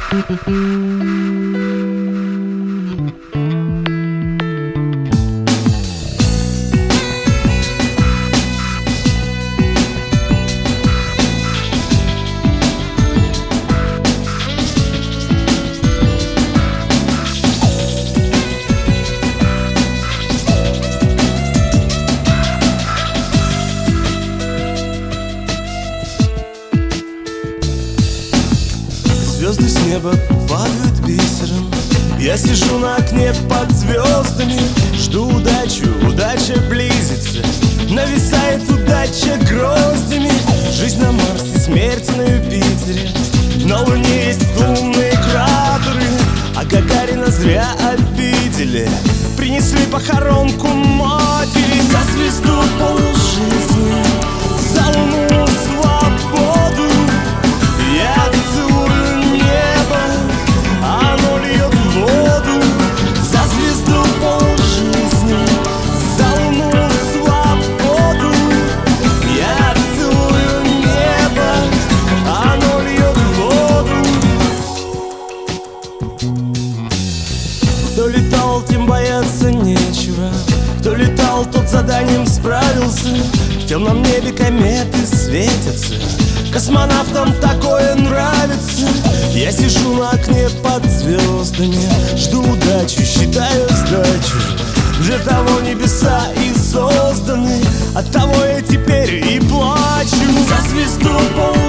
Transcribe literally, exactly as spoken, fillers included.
Звезды с неба падают бисером. Я сижу на окне под звездами, жду удачу, удача близится. Нависает удача гроздями. Жизнь на Марсе, смерть на Юпитере. На Луне есть лунные кратеры, а Гагарина зря обидели. Принесли похоронку матери. За звезду полжизни, за луну свободу. Я целую небо, оно льет воду. За звезду полжизни, за луну свободу. Я целую небо, оно льет воду. Кто летал, тем бояться нечего. Кто летал, тот заданием справился. В темном небе кометы светятся. Космонавтам такое нравится. Я сижу на окне под звездами, жду удачу, считаю сдачу. Для того небеса и созданы, от того я теперь и плачу. За звезду пол